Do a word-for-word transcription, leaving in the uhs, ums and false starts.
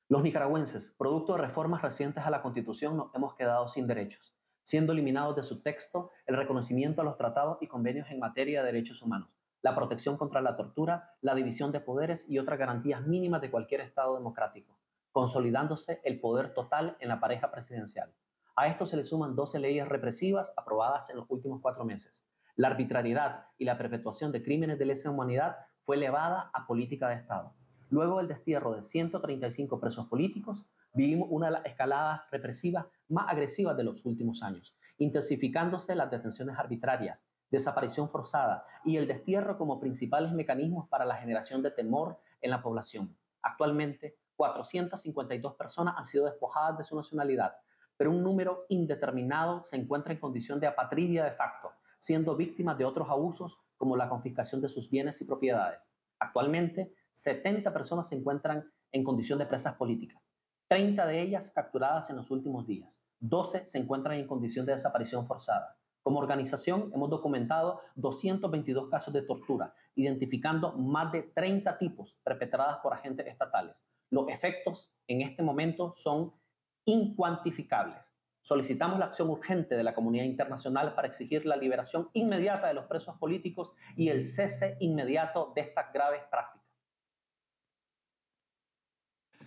Los nicaragüenses, producto de reformas recientes a la Constitución, nos hemos quedado sin derechos, siendo eliminados de su texto el reconocimiento a los tratados y convenios en materia de derechos humanos, la protección contra la tortura, la división de poderes y otras garantías mínimas de cualquier Estado democrático, consolidándose el poder total en la pareja presidencial. A esto se le suman doce leyes represivas aprobadas en los últimos cuatro meses. La arbitrariedad y la perpetuación de crímenes de lesa humanidad fue elevada a política de Estado. Luego del destierro de ciento treinta y cinco presos políticos, vivimos una de las escaladas represivas más agresivas de los últimos años, intensificándose las detenciones arbitrarias, desaparición forzada y el destierro como principales mecanismos para la generación de temor en la población. Actualmente, cuatrocientas cincuenta y dos personas han sido despojadas de su nacionalidad, pero un número indeterminado se encuentra en condición de apatridia de facto, siendo víctimas de otros abusos como la confiscación de sus bienes y propiedades. Actualmente, setenta personas se encuentran en condición de presas políticas, treinta de ellas capturadas en los últimos días, doce se encuentran en condición de desaparición forzada. Como organización hemos documentado doscientos veintidós casos de tortura, identificando más de treinta tipos perpetradas por agentes estatales. Los efectos en este momento son incuantificables. Solicitamos la acción urgente de la comunidad internacional para exigir la liberación inmediata de los presos políticos y el cese inmediato de estas graves prácticas.